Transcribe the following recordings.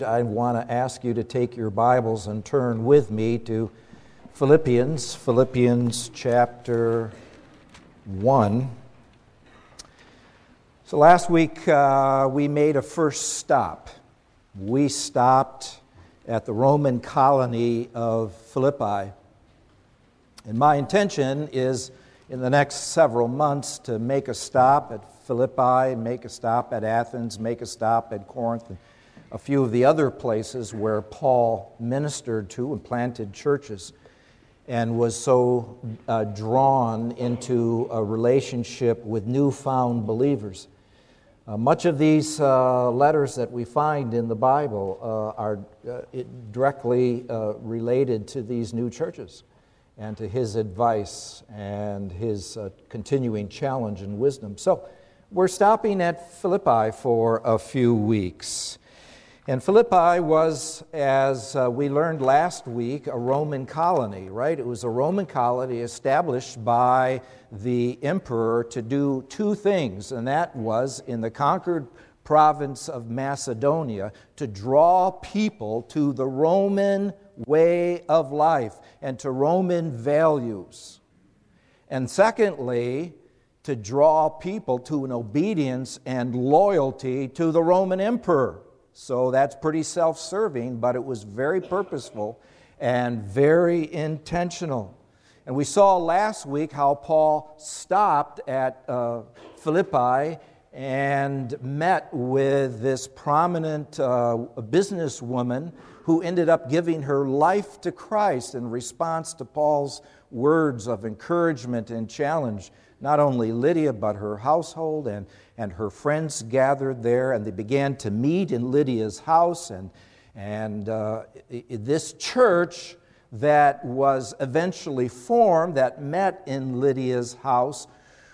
I want to ask you to take your Bibles and turn with me to Philippians chapter 1. So last week we made a first stop. We stopped at the Roman colony of Philippi. And my intention is in the next several months to make a stop at Philippi, make a stop at Athens, make a stop at Corinth, and a few of the other places where Paul ministered to and planted churches and was so drawn into a relationship with newfound believers. Much of these letters that we find in the Bible are directly related to these new churches and to his advice and his continuing challenge and wisdom. So we're stopping at Philippi for a few weeks. And Philippi was, as we learned last week, a Roman colony, right? It was a Roman colony established by the emperor to do two things, and that was in the conquered province of Macedonia to draw people to the Roman way of life and to Roman values. And secondly, to draw people to an obedience and loyalty to the Roman emperor. So that's pretty self-serving, but it was very purposeful and very intentional. And we saw last week how Paul stopped at Philippi and met with this prominent businesswoman who ended up giving her life to Christ in response to Paul's words of encouragement and challenge. Not only Lydia, but her household and her friends gathered there, and they began to meet in Lydia's house. And this church that was eventually formed, that met in Lydia's house,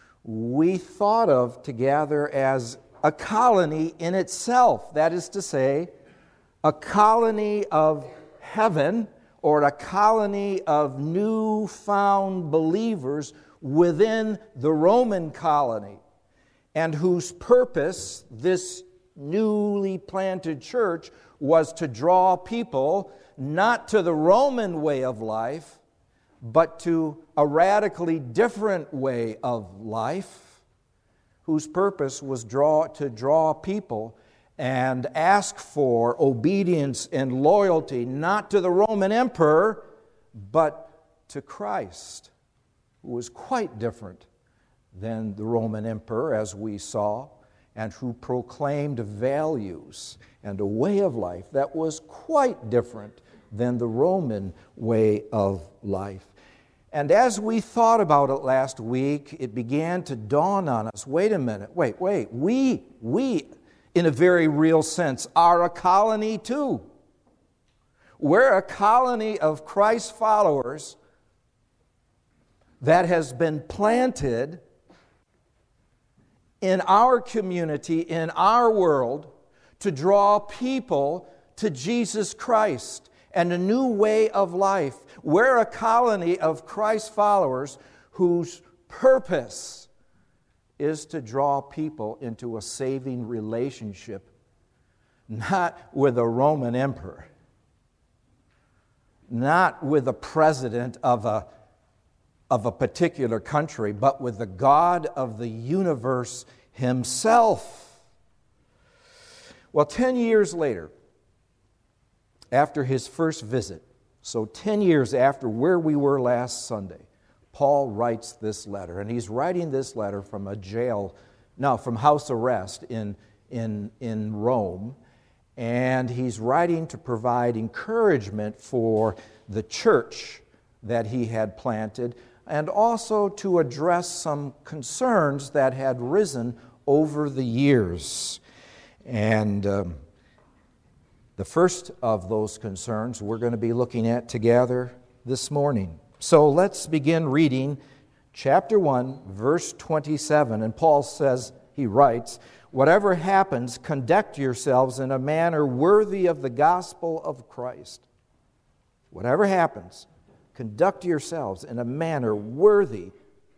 we thought of together as a colony in itself. That is to say, a colony of heaven or a colony of newfound believers within the Roman colony, and whose purpose, this newly planted church, was to draw people not to the Roman way of life, but to a radically different way of life, whose purpose was to draw people and ask for obedience and loyalty, not to the Roman emperor, but to Christ, who was quite different than the Roman emperor, as we saw, and who proclaimed values and a way of life that was quite different than the Roman way of life. And as we thought about it last week, it began to dawn on us, wait a minute, we, in a very real sense, are a colony too. We're a colony of Christ followers that has been planted in our community, in our world, to draw people to Jesus Christ and a new way of life. We're a colony of Christ followers whose purpose is to draw people into a saving relationship, not with a Roman emperor, not with a president of a particular country, but with the God of the universe himself. Well, 10 years later, after his first visit, so 10 years after where we were last Sunday, Paul writes this letter, and he's writing this letter from from house arrest in Rome, and he's writing to provide encouragement for the church that he had planted, and also to address some concerns that had risen over the years. And the first of those concerns we're going to be looking at together this morning. So let's begin reading chapter 1, verse 27. And Paul says, he writes, "Whatever happens, conduct yourselves in a manner worthy of the gospel of Christ." Whatever happens, conduct yourselves in a manner worthy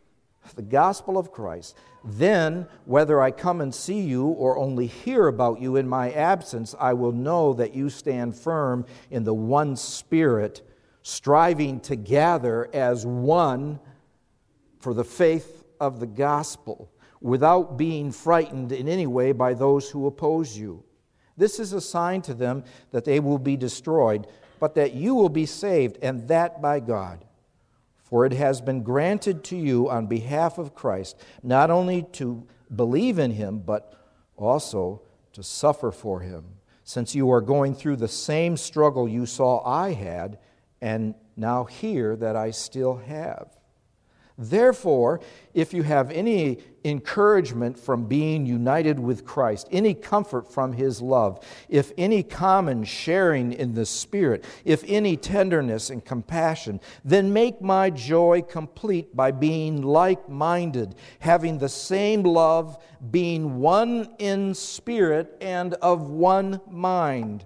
the gospel of Christ, then whether I come and see you or only hear about you in my absence, I will know that you stand firm in the one Spirit, striving together as one for the faith of the gospel, without being frightened in any way by those who oppose you. This is a sign to them that they will be destroyed, but that you will be saved, and that by God. For it has been granted to you on behalf of Christ, not only to believe in Him, but also to suffer for Him, since you are going through the same struggle you saw I had, and now hear that I still have. Therefore, if you have any encouragement from being united with Christ, any comfort from His love, if any common sharing in the Spirit, if any tenderness and compassion, then make my joy complete by being like-minded, having the same love, being one in spirit and of one mind.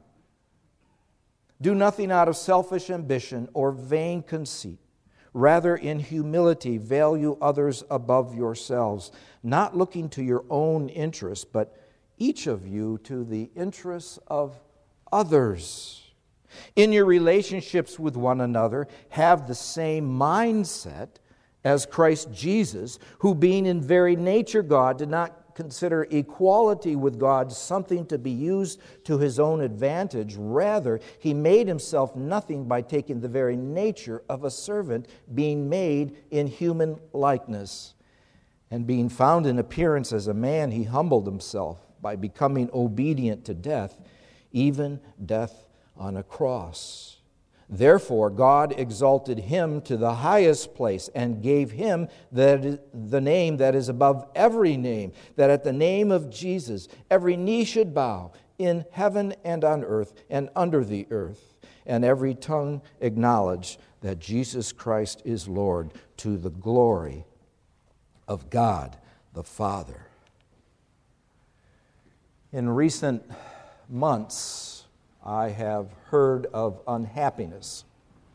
Do nothing out of selfish ambition or vain conceit. Rather, in humility, value others above yourselves, not looking to your own interests, but each of you to the interests of others. In your relationships with one another, have the same mindset as Christ Jesus, who being in very nature God, did not consider equality with God something to be used to His own advantage. Rather, He made Himself nothing by taking the very nature of a servant, being made in human likeness. And being found in appearance as a man, He humbled Himself by becoming obedient to death, even death on a cross. Therefore, God exalted Him to the highest place and gave Him the name that is above every name, that at the name of Jesus every knee should bow in heaven and on earth and under the earth, and every tongue acknowledge that Jesus Christ is Lord, to the glory of God the Father. In recent months, I have heard of unhappiness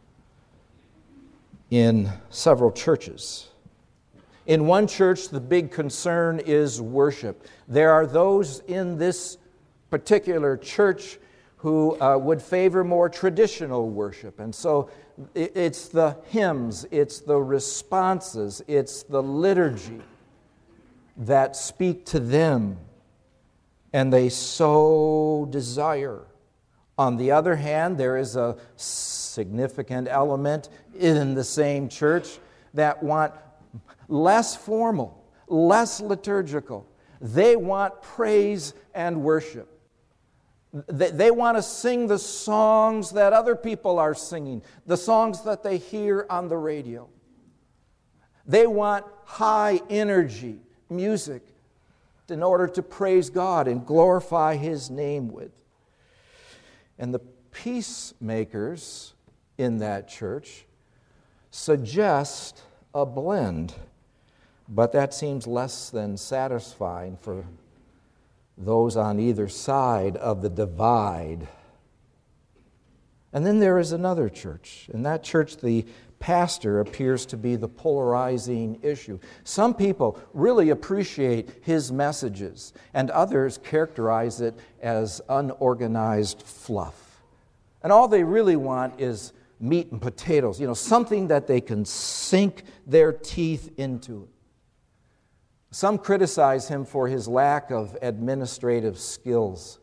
in several churches. In one church, the big concern is worship. There are those in this particular church who would favor more traditional worship. And so it's the hymns, it's the responses, it's the liturgy that speak to them, and they so desire. On the other hand, there is a significant element in the same church that want less formal, less liturgical. They want praise and worship. They want to sing the songs that other people are singing, the songs that they hear on the radio. They want high energy music in order to praise God and glorify His name with. And the peacemakers in that church suggest a blend, but that seems less than satisfying for those on either side of the divide. And then there is another church. In that church, the pastor appears to be the polarizing issue. Some people really appreciate his messages, and others characterize it as unorganized fluff. And all they really want is meat and potatoes, something that they can sink their teeth into. Some criticize him for his lack of administrative skills.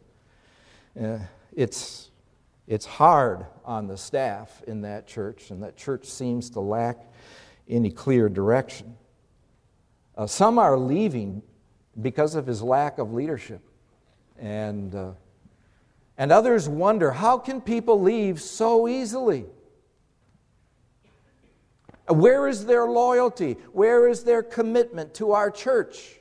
It's hard on the staff in that church, and that church seems to lack any clear direction. Some are leaving because of his lack of leadership. And others wonder, how can people leave so easily? Where is their loyalty? Where is their commitment to our church?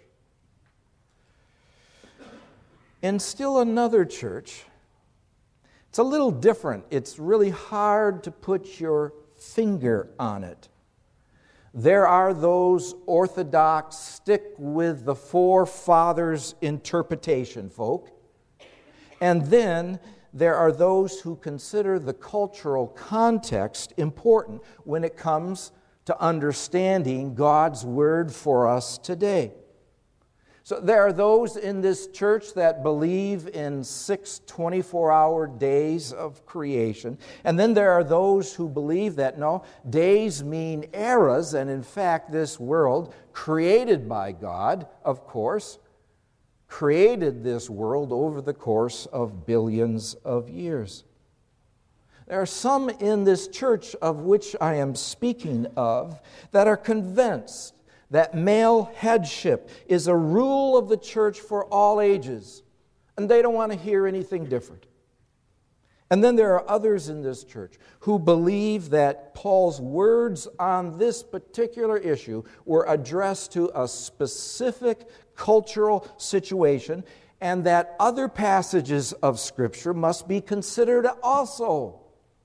And still another church, it's a little different. It's really hard to put your finger on it. There are those Orthodox, stick with the forefathers' interpretation folk. And then there are those who consider the cultural context important when it comes to understanding God's Word for us today. So there are those in this church that believe in 6 24-hour days of creation. And then there are those who believe that, no, days mean eras. And in fact, this world, created by God, of course, created this world over the course of billions of years. There are some in this church of which I am speaking of that are convinced that male headship is a rule of the church for all ages, and they don't want to hear anything different. And then there are others in this church who believe that Paul's words on this particular issue were addressed to a specific cultural situation, and that other passages of Scripture must be considered also.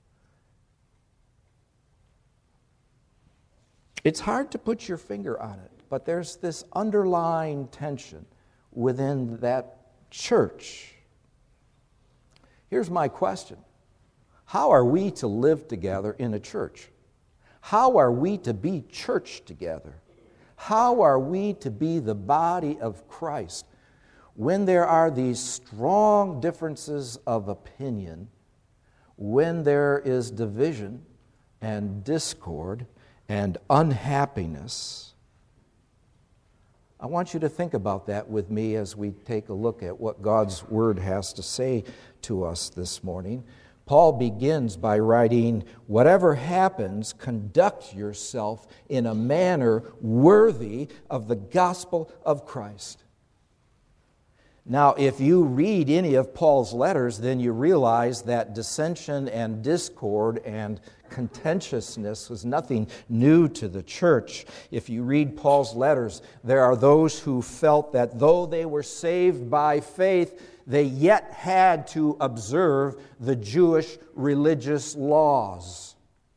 It's hard to put your finger on it, but there's this underlying tension within that church. Here's my question. How are we to live together in a church? How are we to be church together? How are we to be the body of Christ when there are these strong differences of opinion, when there is division and discord and unhappiness? I want you to think about that with me as we take a look at what God's Word has to say to us this morning. Paul begins by writing, "Whatever happens, conduct yourself in a manner worthy of the gospel of Christ." Now, if you read any of Paul's letters, then you realize that dissension and discord and contentiousness was nothing new to the church. If you read Paul's letters, there are those who felt that though they were saved by faith, they yet had to observe the Jewish religious laws.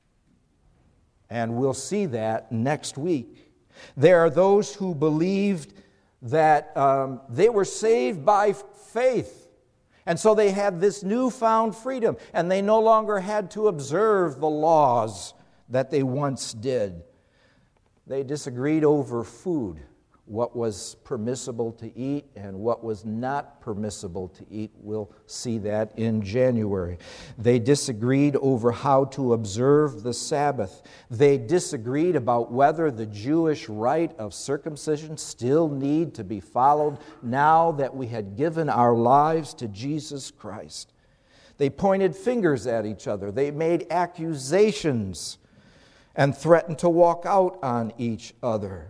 And we'll see that next week. There are those who believed that they were saved by faith. And so they had this newfound freedom, and they no longer had to observe the laws that they once did. They disagreed over food, what was permissible to eat and what was not permissible to eat. We'll see that in January. They disagreed over how to observe the Sabbath. They disagreed about whether the Jewish rite of circumcision still need to be followed now that we had given our lives to Jesus Christ. They pointed fingers at each other. They made accusations and threatened to walk out on each other.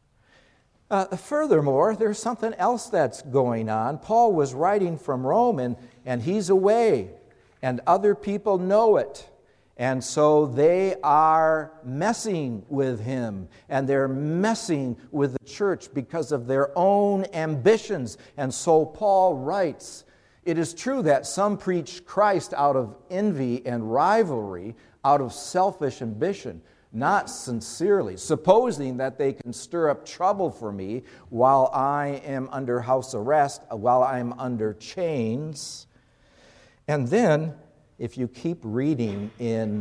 Furthermore, there's something else that's going on. Paul was writing from Rome, and he's away, and other people know it. And so they are messing with him, and they're messing with the church because of their own ambitions. And so Paul writes, "It is true that some preach Christ out of envy and rivalry, out of selfish ambition, not sincerely, supposing that they can stir up trouble for me while I am under house arrest, while I'm under chains." And then, if you keep reading in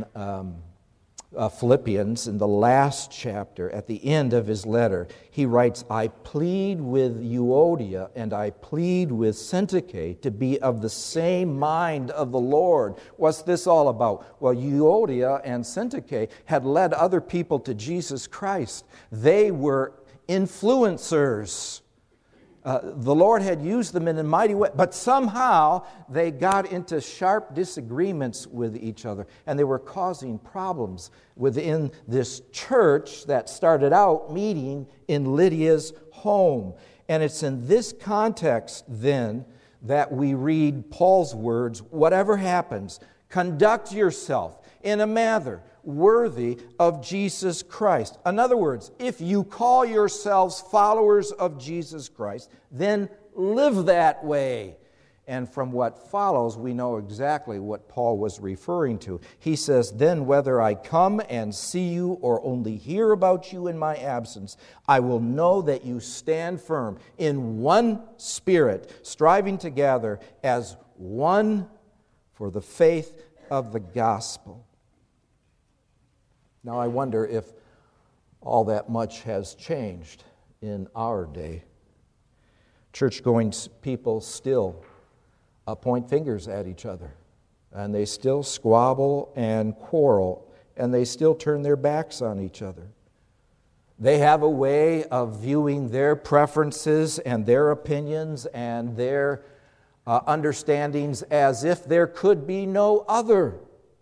Philippians, in the last chapter, at the end of his letter, he writes, "I plead with Euodia and I plead with Syntyche to be of the same mind of the Lord." What's this all about? Well, Euodia and Syntyche had led other people to Jesus Christ. They were influencers. The Lord had used them in a mighty way, but somehow they got into sharp disagreements with each other, and they were causing problems within this church that started out meeting in Lydia's home. And it's in this context, then, that we read Paul's words, "Whatever happens, conduct yourself in a manner worthy of Jesus Christ." In other words, if you call yourselves followers of Jesus Christ, then live that way. And from what follows, we know exactly what Paul was referring to. He says, "Then whether I come and see you or only hear about you in my absence, I will know that you stand firm in one spirit, striving together as one for the faith of the gospel." Now I wonder if all that much has changed in our day. Church-going people still point fingers at each other, and they still squabble and quarrel, and they still turn their backs on each other. They have a way of viewing their preferences and their opinions and their understandings as if there could be no other.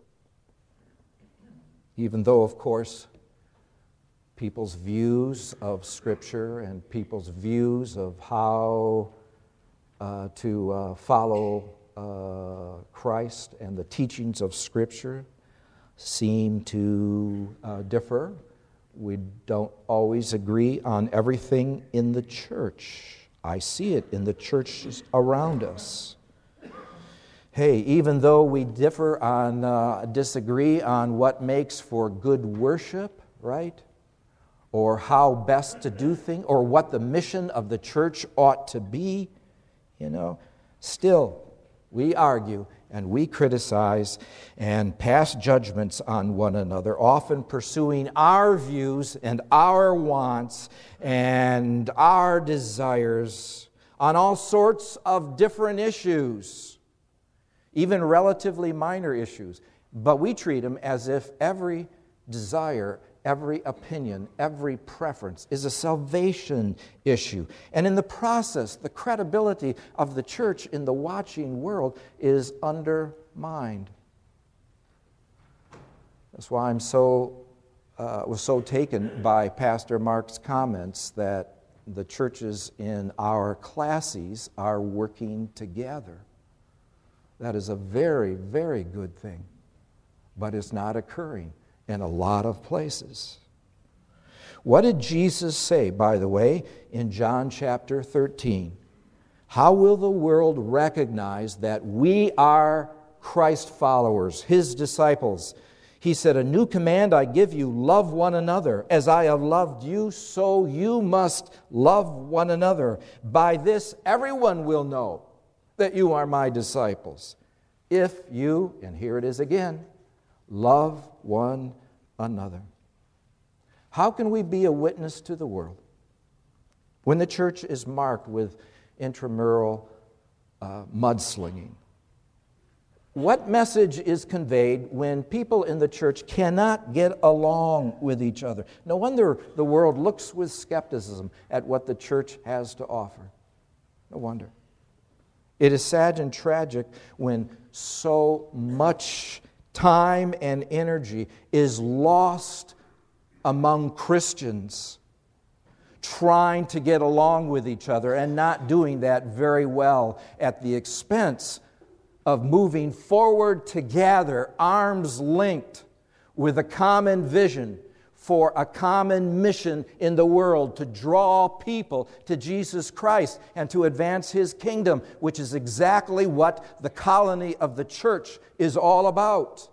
Even though, of course, people's views of Scripture and people's views of how to follow Christ and the teachings of Scripture seem to differ. We don't always agree on everything in the church. I see it in the churches around us. Hey, even though we disagree on what makes for good worship, right? Or how best to do things, or what the mission of the church ought to be, still we argue and we criticize and pass judgments on one another, often pursuing our views and our wants and our desires on all sorts of different issues, even relatively minor issues. But we treat them as if every desire, every opinion, every preference is a salvation issue. And in the process, the credibility of the church in the watching world is undermined. That's why I was so taken by Pastor Mark's comments that the churches in our classes are working together. That is a very, very good thing, but it's not occurring in a lot of places. What did Jesus say, by the way, in John chapter 13? How will the world recognize that we are Christ followers, His disciples? He said, "A new command I give you, love one another. As I have loved you, so you must love one another. By this everyone will know that you are my disciples, if you," and here it is again, "love one another." How can we be a witness to the world when the church is marked with intramural mudslinging? What message is conveyed when people in the church cannot get along with each other? No wonder the world looks with skepticism at what the church has to offer. No wonder. It is sad and tragic when so much time and energy is lost among Christians trying to get along with each other and not doing that very well at the expense of moving forward together, arms linked, with a common vision for a common mission in the world to draw people to Jesus Christ and to advance His kingdom, which is exactly what the colony of the church is all about.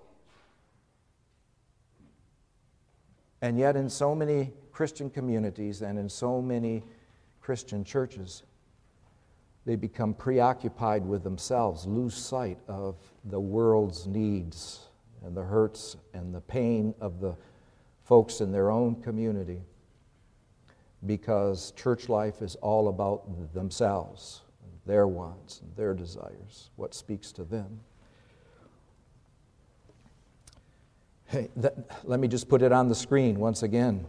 And yet in so many Christian communities and in so many Christian churches, they become preoccupied with themselves, lose sight of the world's needs and the hurts and the pain of the folks in their own community, because church life is all about themselves, their wants, and their desires, what speaks to them. Hey, let me just put it on the screen once again.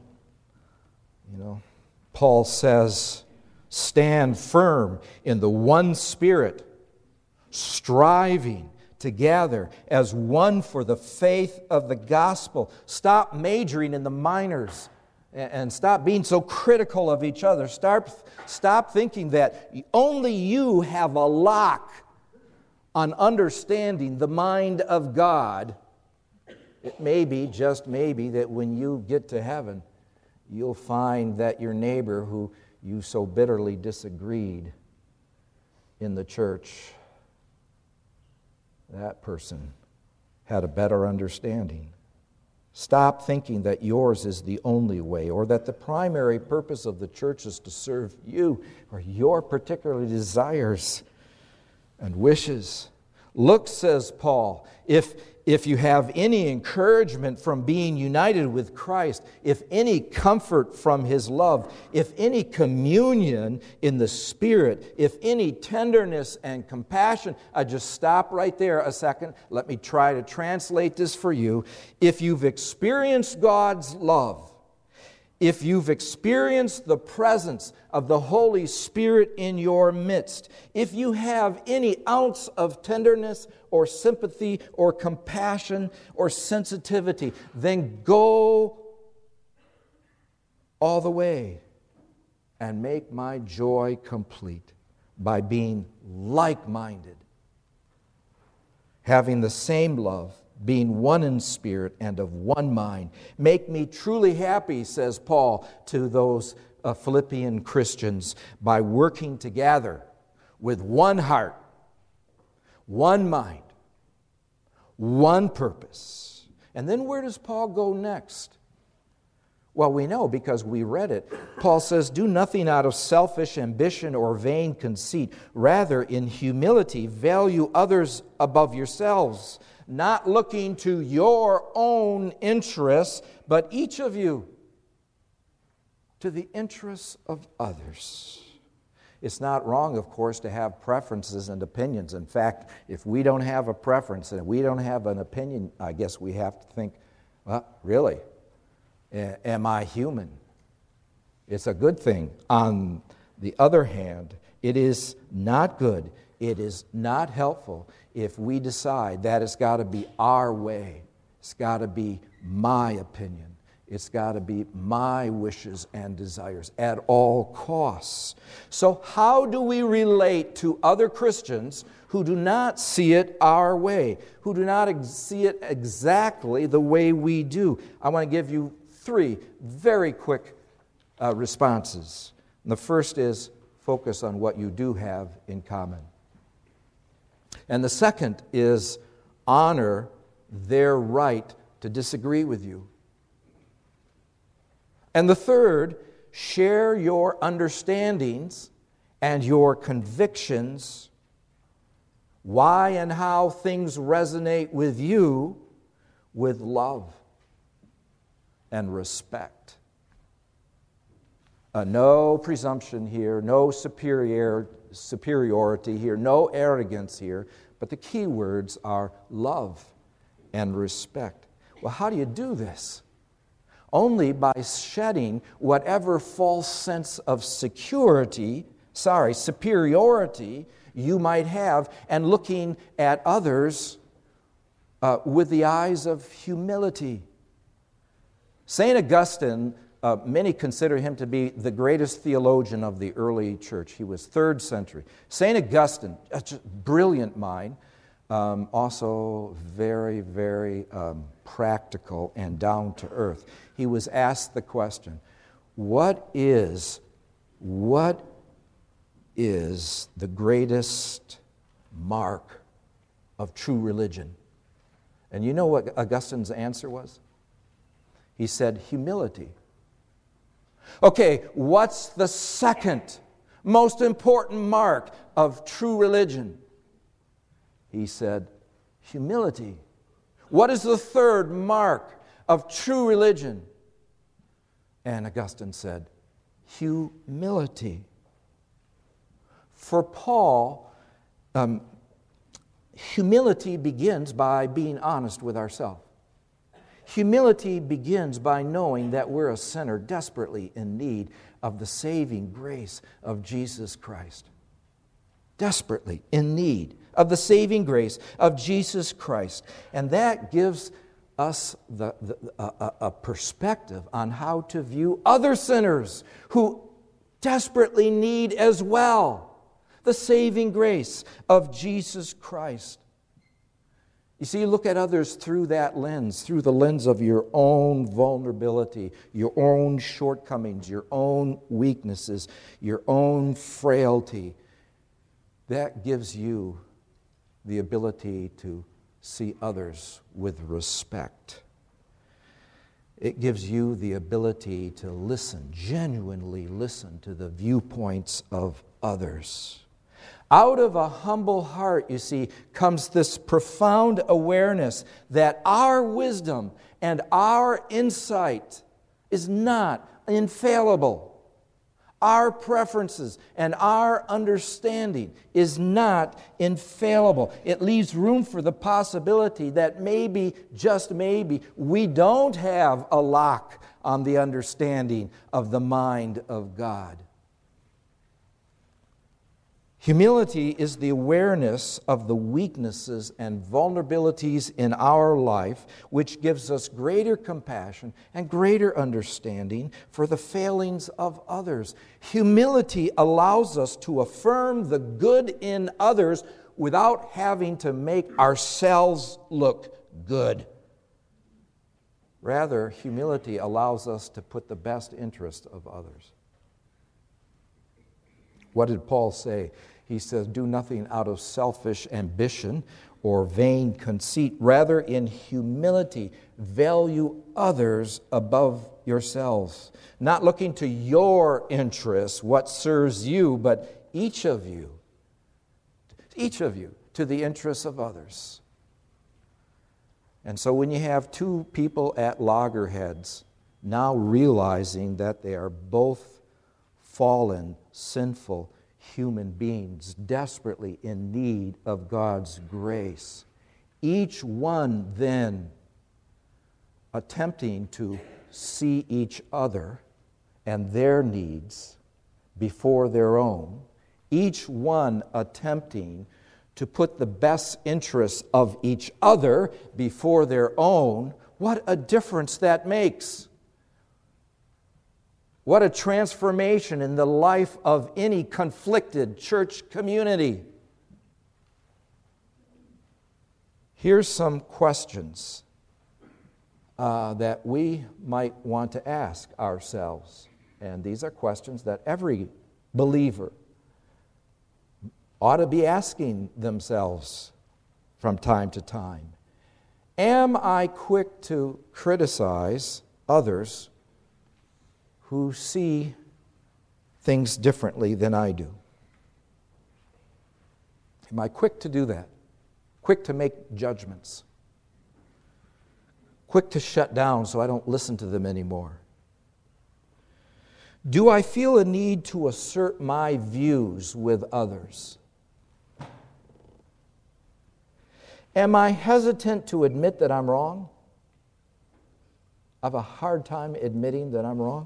Paul says, "Stand firm in the one Spirit, striving together as one for the faith of the gospel." Stop majoring in the minors and stop being so critical of each other. Stop thinking that only you have a lock on understanding the mind of God. It may be, just maybe, that when you get to heaven, you'll find that your neighbor who you so bitterly disagreed in the church, that person had a better understanding. Stop thinking that yours is the only way, or that the primary purpose of the church is to serve you or your particular desires and wishes. Look, says Paul, if you have any encouragement from being united with Christ, if any comfort from His love, if any communion in the Spirit, if any tenderness and compassion, I just stop right there a second. Let me try to translate this for you. If you've experienced God's love, if you've experienced the presence of the Holy Spirit in your midst, if you have any ounce of tenderness or sympathy or compassion or sensitivity, then go all the way and make my joy complete by being like-minded, having the same love, being one in spirit and of one mind. Make me truly happy, says Paul to those Philippian Christians, by working together with one heart, one mind, one purpose. And then where does Paul go next? Well, we know because we read it. Paul says, do nothing out of selfish ambition or vain conceit. Rather, in humility, value others above yourselves, not looking to your own interests, but each of you to the interests of others. It's not wrong, of course, to have preferences and opinions. In fact, if we don't have a preference and we don't have an opinion, I guess we have to think, well, really, am I human? It's a good thing. On the other hand, it is not good, it is not helpful if we decide that it's got to be our way, it's got to be my opinion, it's got to be my wishes and desires at all costs. So how do we relate to other Christians who do not see it our way, who do not see it exactly the way we do? I want to give you 3 very quick responses. And the first is focus on what you do have in common. And the second is honor their right to disagree with you. And the third, share your understandings and your convictions, why and how things resonate with you, with love and respect. No presumption here, no superiority here, no arrogance here, but the key words are love and respect. Well, how do you do this? Only by shedding whatever false sense of superiority you might have, and looking at others with the eyes of humility. St. Augustine, many consider him to be the greatest theologian of the early church. He was 3rd century. St. Augustine, a brilliant mind, also very, very practical and down to earth. He was asked the question, what is the greatest mark of true religion? And you know what Augustine's answer was? He said, humility. Okay, what's the second most important mark of true religion? He said, humility. What is the third mark of true religion? And Augustine said, humility. For Paul, humility begins by being honest with ourselves. Humility begins by knowing that we're a sinner desperately in need of the saving grace of Jesus Christ. Desperately in need of the saving grace of Jesus Christ. And that gives us a perspective on how to view other sinners who desperately need as well the saving grace of Jesus Christ. You see, look at others through that lens, through the lens of your own vulnerability, your own shortcomings, your own weaknesses, your own frailty. That gives you the ability to see others with respect. It gives you the ability to listen, genuinely listen to the viewpoints of others. Out of a humble heart, you see, comes this profound awareness that our wisdom and our insight is not infallible. Our preferences and our understanding is not infallible. It leaves room for the possibility that maybe, just maybe, we don't have a lock on the understanding of the mind of God. Humility is the awareness of the weaknesses and vulnerabilities in our life, which gives us greater compassion and greater understanding for the failings of others. Humility allows us to affirm the good in others without having to make ourselves look good. Rather, humility allows us to put the best interest of others. What did Paul say? He says, do nothing out of selfish ambition or vain conceit. Rather, in humility, value others above yourselves. Not looking to your interests, what serves you, but each of you, to the interests of others. And so when you have two people at loggerheads, now realizing that they are both fallen, sinful human beings desperately in need of God's grace. Each one then attempting to see each other and their needs before their own. Each one attempting to put the best interests of each other before their own. What a difference that makes. What a transformation in the life of any conflicted church community. Here's some questions that we might want to ask ourselves. And these are questions that every believer ought to be asking themselves from time to time. Am I quick to criticize others who see things differently than I do? Am I quick to do that? Quick to make judgments? Quick to shut down so I don't listen to them anymore? Do I feel a need to assert my views with others? Am I hesitant to admit that I'm wrong? I have a hard time admitting that I'm wrong.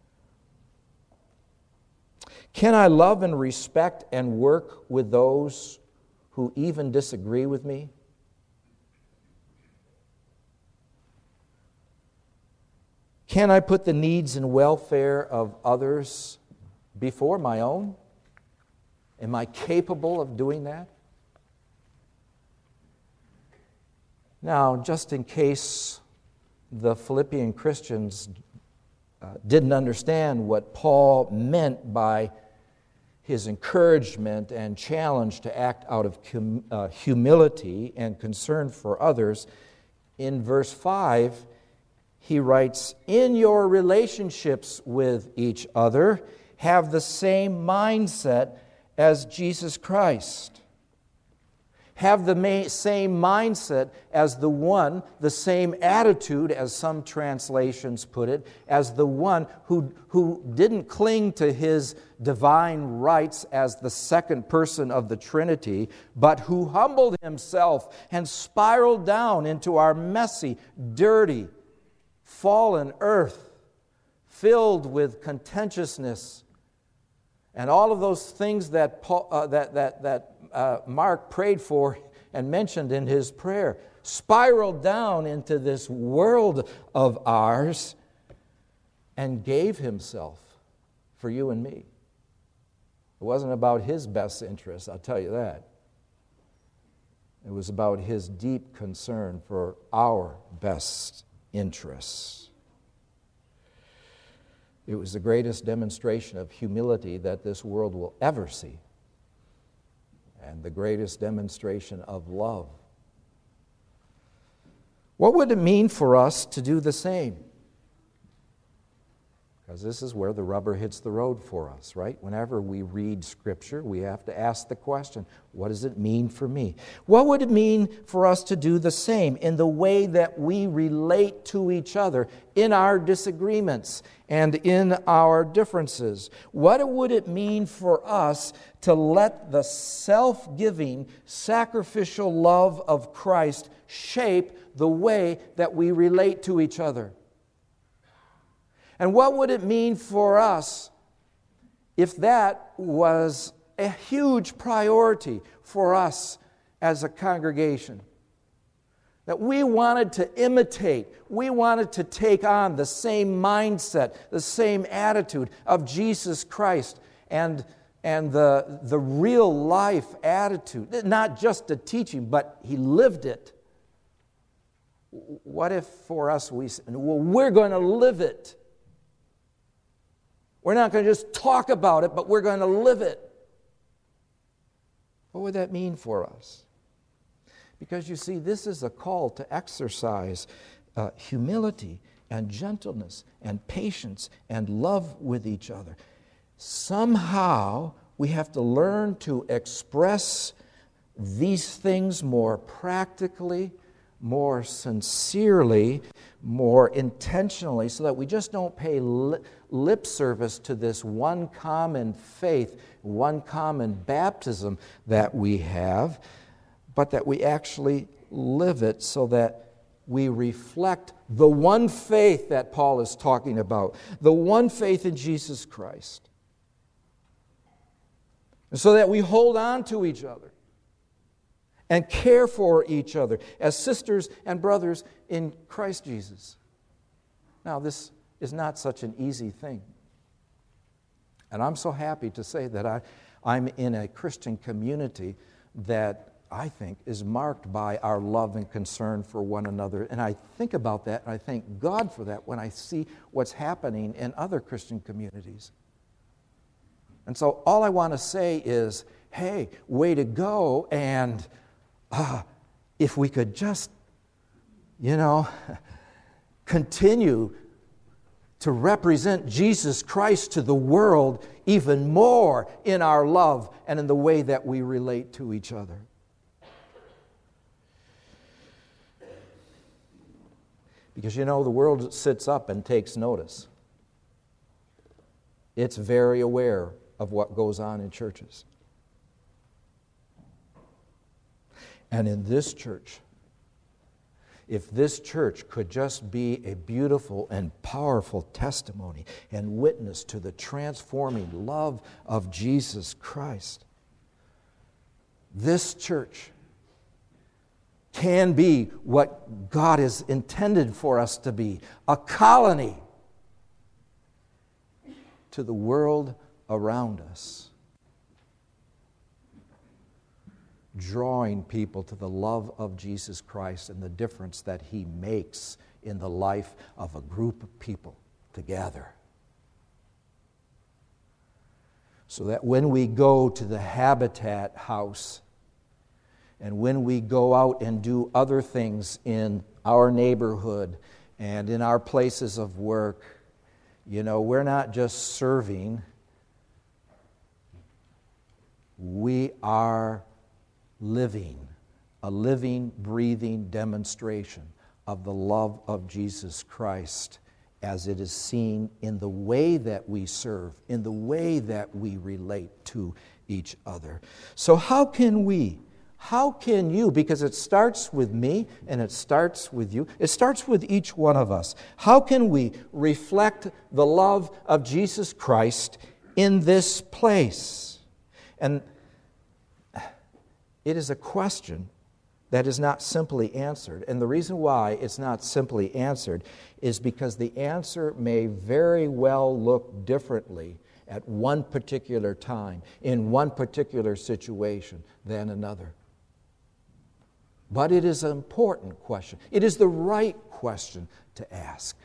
Can I love and respect and work with those who even disagree with me? Can I put the needs and welfare of others before my own? Am I capable of doing that? Now, just in case the Philippian Christians didn't understand what Paul meant by his encouragement and challenge to act out of humility and concern for others, in verse 5, he writes, in your relationships with each other, have the same mindset as Jesus Christ. Have the same mindset as the same attitude, as some translations put it, as the one who didn't cling to his divine rights as the second person of the Trinity, but who humbled himself and spiraled down into our messy, dirty, fallen earth, filled with contentiousness and all of those things that Mark prayed for and mentioned in his prayer, spiraled down into this world of ours and gave himself for you and me. It wasn't about his best interest, I'll tell you that. It was about his deep concern for our best interests. It was the greatest demonstration of humility that this world will ever see, and the greatest demonstration of love. What would it mean for us to do the same? Because this is where the rubber hits the road for us, right? Whenever we read Scripture, we have to ask the question, what does it mean for me? What would it mean for us to do the same in the way that we relate to each other in our disagreements and in our differences? What would it mean for us to let the self-giving, sacrificial love of Christ shape the way that we relate to each other? And what would it mean for us if that was a huge priority for us as a congregation? That we wanted to imitate, we wanted to take on the same mindset, the same attitude of Jesus Christ and the real life attitude. Not just a teaching, but He lived it. What if for us we said, well, we're going to live it. We're not going to just talk about it, but we're going to live it. What would that mean for us? Because you see, this is a call to exercise humility and gentleness and patience and love with each other. Somehow, we have to learn to express these things more practically, more sincerely, more intentionally, so that we just don't pay lip service to this one common faith, one common baptism that we have, but that we actually live it so that we reflect the one faith that Paul is talking about, the one faith in Jesus Christ. And so that we hold on to each other and care for each other as sisters and brothers in Christ Jesus. Now, this is not such an easy thing. And I'm so happy to say that I'm in a Christian community that I think is marked by our love and concern for one another. And I think about that, and I thank God for that when I see what's happening in other Christian communities. And so all I want to say is, hey, way to go, and if we could just, continue to represent Jesus Christ to the world even more in our love and in the way that we relate to each other. Because the world sits up and takes notice. It's very aware of what goes on in churches. And in this church, if this church could just be a beautiful and powerful testimony and witness to the transforming love of Jesus Christ, this church can be what God has intended for us to be, a colony to the world around us, drawing people to the love of Jesus Christ and the difference that He makes in the life of a group of people together. So that when we go to the Habitat House and when we go out and do other things in our neighborhood and in our places of work, we're not just serving, we are living, a living, breathing demonstration of the love of Jesus Christ as it is seen in the way that we serve, in the way that we relate to each other. So how can you, because it starts with me and it starts with you, it starts with each one of us. How can we reflect the love of Jesus Christ in this place? And it is a question that is not simply answered. And the reason why it's not simply answered is because the answer may very well look differently at one particular time, in one particular situation than another. But it is an important question. It is the right question to ask.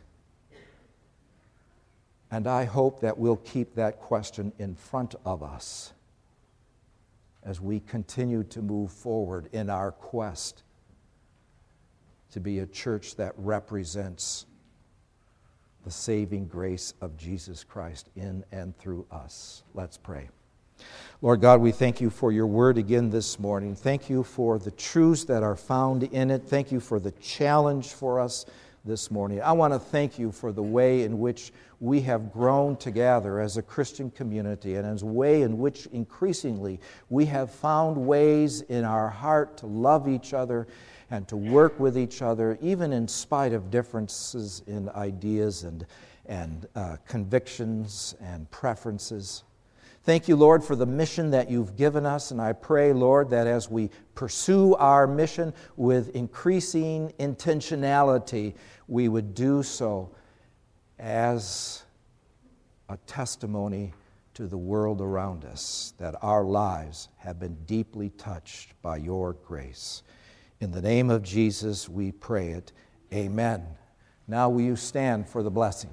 And I hope that we'll keep that question in front of us as we continue to move forward in our quest to be a church that represents the saving grace of Jesus Christ in and through us. Let's pray. Lord God, we thank you for your word again this morning. Thank you for the truths that are found in it. Thank you for the challenge for us this morning. I want to thank you for the way in which we have grown together as a Christian community, and as a way in which increasingly we have found ways in our heart to love each other and to work with each other, even in spite of differences in ideas and convictions and preferences. Thank you, Lord, for the mission that you've given us, and I pray, Lord, that as we pursue our mission with increasing intentionality, we would do so as a testimony to the world around us, that our lives have been deeply touched by your grace. In the name of Jesus, we pray it. Amen. Now will you stand for the blessing?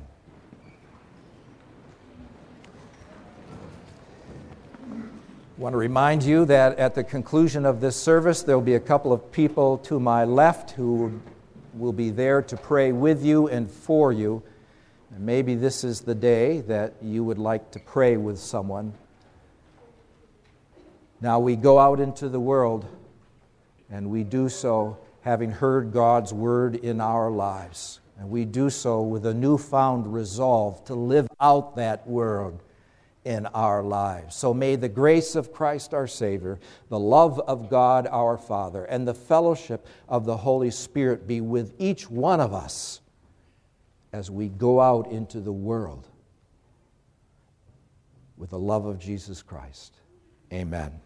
I want to remind you that at the conclusion of this service, there will be a couple of people to my left who will be there to pray with you and for you. And maybe this is the day that you would like to pray with someone. Now we go out into the world, and we do so having heard God's word in our lives. And we do so with a newfound resolve to live out that word in our lives. So may the grace of Christ our Savior, the love of God our Father, and the fellowship of the Holy Spirit be with each one of us as we go out into the world with the love of Jesus Christ. Amen.